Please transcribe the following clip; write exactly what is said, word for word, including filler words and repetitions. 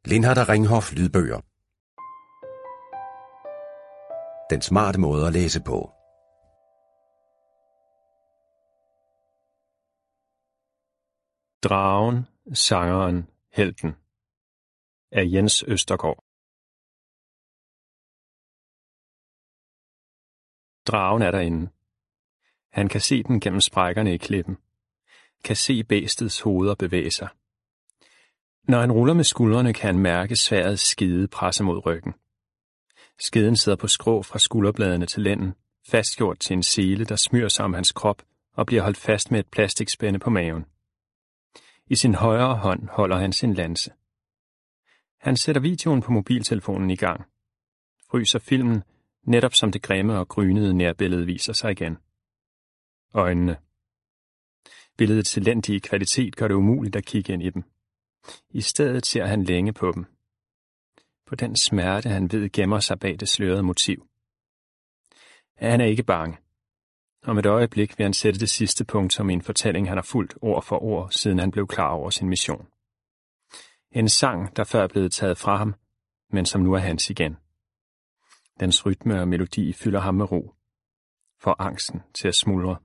Lindhardt og Ringhof lydbøger. Den smarte måde at læse på. Dragen, sangeren, helten af Jens Østergaard. Dragen er derinde. Han kan se den gennem sprækkerne i klippen. Kan se bæstets hoveder bevæge sig. Når han ruller med skuldrene, kan han mærke sværdets skide presse mod ryggen. Skeden sidder på skrå fra skulderbladene til lænden, fastgjort til en sele, der smyrer sig om hans krop og bliver holdt fast med et plastikspænde på maven. I sin højre hånd holder han sin lanse. Han sætter videoen på mobiltelefonen i gang. Fryser filmen, netop som det grimme og grynede nærbillede viser sig igen. Øjnene. Billedets elendige kvalitet gør det umuligt at kigge ind i dem. I stedet ser han længe på dem. På den smerte, han ved gemmer sig bag det slørede motiv. Han er ikke bange. Om et øjeblik vil han sætte det sidste punktum i en fortælling, han har fulgt ord for ord, siden han blev klar over sin mission. En sang, der før er blevet taget fra ham, men som nu er hans igen. Dens rytme og melodi fylder ham med ro. Får angsten til at smuldre.